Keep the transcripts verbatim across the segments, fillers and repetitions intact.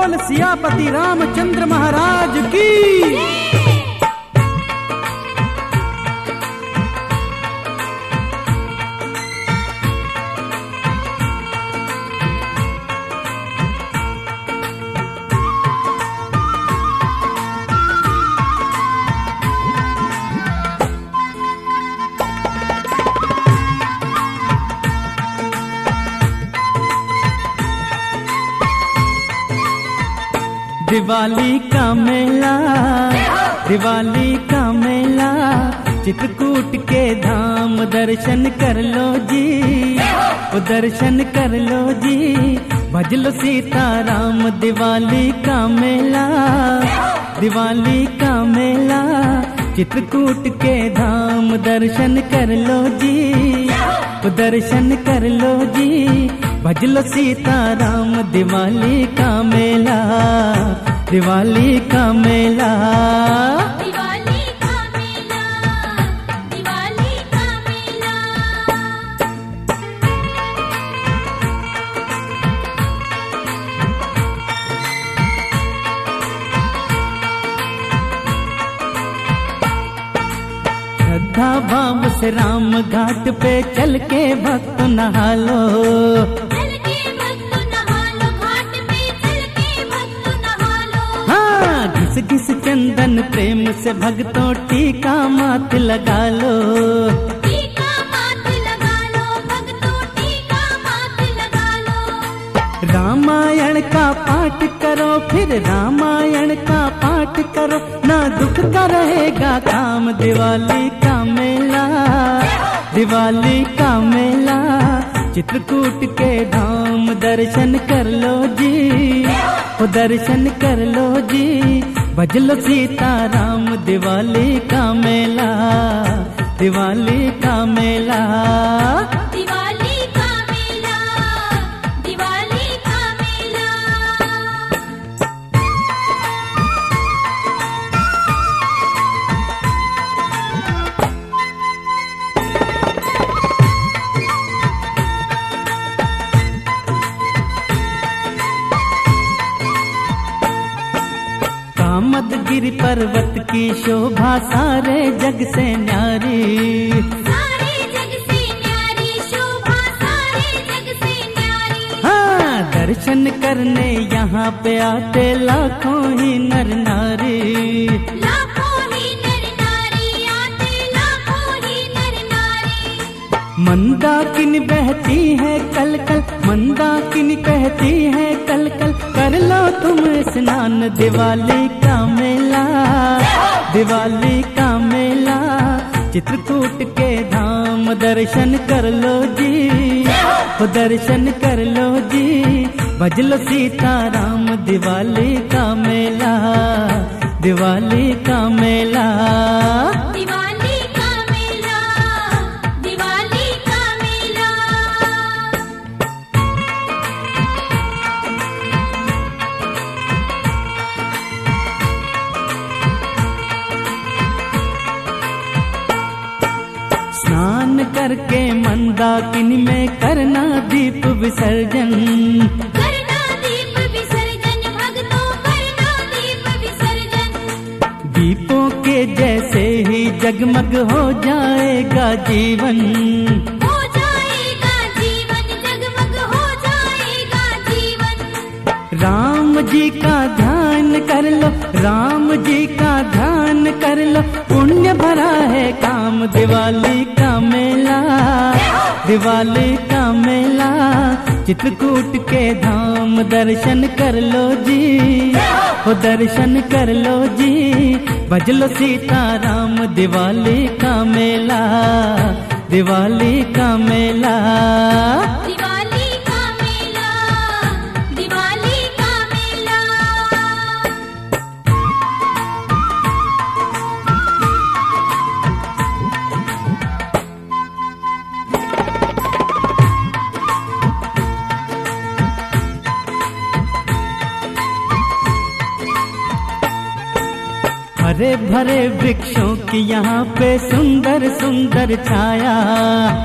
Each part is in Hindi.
बोल सियापति रामचंद्र महाराज की। दिवाली का मेला, दिवाली का मेला, चित्रकूट के धाम दर्शन कर लो जी, वो दर्शन कर लो जी, भज लो सीताराम। दिवाली का मेला, दिवाली का मेला, चित्रकूट के धाम दर्शन कर लो जी, वो दर्शन कर लो जी, भज लो सीताराम। दिवाली का मेला, दिवाली का मेला, दिवाली का मेला, दिवाली का मेला। श्रद्धा भाव से राम घाट पे चल के भक्त नहा लो, चल के भक्त नहा लो, घाट पे चल के भक्त नहा लो। हाँ घिस घिस चंदन प्रेम से भक्तों टीका माथ लगा लो, टीका माथ लगा लो, भक्तों टीका माथ लगा लो। रामायण का पाठ करो, फिर रामायण का पाठ करो, ना दुख का रहेगा काम। दिवाली का मेला, दिवाली का मेला, चित्रकूट के धाम दर्शन कर लो जी, वो दर्शन कर लो जी, भज लो सीताराम। दिवाली का मेला, दिवाली का मेला, दिवाली का मेला, दिवाली का मेला। कामदगिरि पर्वत की शोभा सारे जग से न्यारी, सारे जग से न्यारी शोभा, सारे जग से न्यारी। हाँ दर्शन करने यहाँ पे आते लाखों ही नर नारी, लाखों ही नर नारी आते, लाखों ही नर नारी। मंदाकिनी बहती है कल कल, मंदाकिनी कहती है कल कल, कर लो तुम स्नान। दिवाली का मेला, दिवाली का मेला, चित्रकूट के धाम दर्शन कर लो जी, वो दर्शन कर लो जी, भज लो सीताराम। दिवाली का मेला, दिवाली का मेला, दिवाली का मेला, दिवाली का मेला। स्नान करके मंदाकिनी में करना दीप विसर्जन, करना दीप विसर्जन, भक्तों करना दीप विसर्जन। दीपों के जैसे ही जगमग हो जाएगा जीवन, हो जाएगा जीवन, जगमग हो जाएगा जीवन। राम जी का ध्यान कर लो, राम जी का ध्यान कर लो, पुण्य भरा है काम। दिवाली का मेला, दिवाली का मेला, चित्रकूट के धाम दर्शन कर लो जी, वो दर्शन कर लो जी, भज लो सीताराम। दिवाली का मेला, दिवाली का मेला, दिवाली का मेला, दिवाली का मेला। हरे भरे वृक्षों की यहाँ पे सुंदर सुंदर छाया,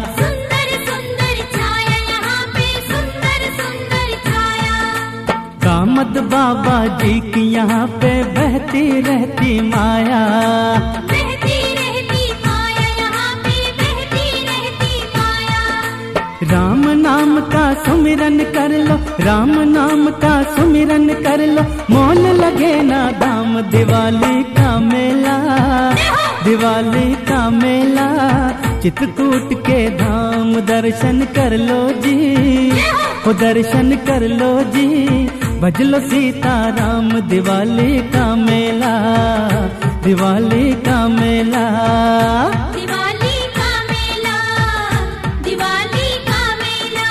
सुंदर सुंदर छाया यहाँ पे, सुंदर सुंदर छाया। दामद बाबा जी की यहाँ पे बहती रहती माया, बहती रहती माया, यहाँ पे बहती रहती माया। राम नाम का सुमिरन कर लो, राम नाम का सुमिरन कर लो, मोल लगे ना दाम। दिवाली का मेला, दिवाली का मेला, चित्रकूट के धाम दर्शन कर लो जी, ओ दर्शन कर लो जी, भजलो सीताराम। दिवाली का मेला, दिवाली का मेला, दिवाली का मेला, दिवाली का मेला।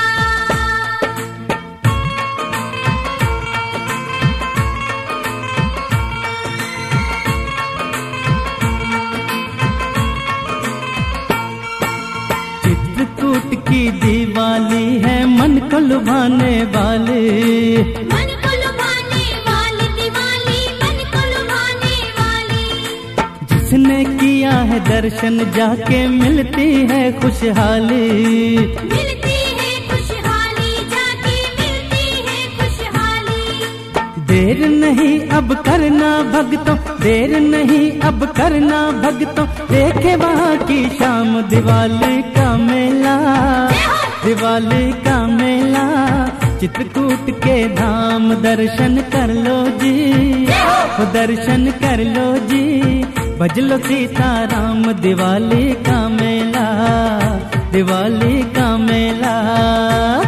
चित्रकूट की दिवाली है मन को लुभाने वाली, मन को लुभाने वाली दिवाली, मन को लुभाने वाली। जिसने किया है दर्शन जाके मिलती है खुशहाली, मिलती है खुशहाली, जाके मिलती है खुशहाली। देर नहीं अब करना भक्तों, देर नहीं अब करना भक्तों, देखे वहाँ की शाम। दिवाली का मेला, दिवाली का मेला, चित्रकूट के धाम दर्शन कर लो जी, वो दर्शन कर लो जी, भजलो सीताराम। दिवाली का मेला, दिवाली का मेला।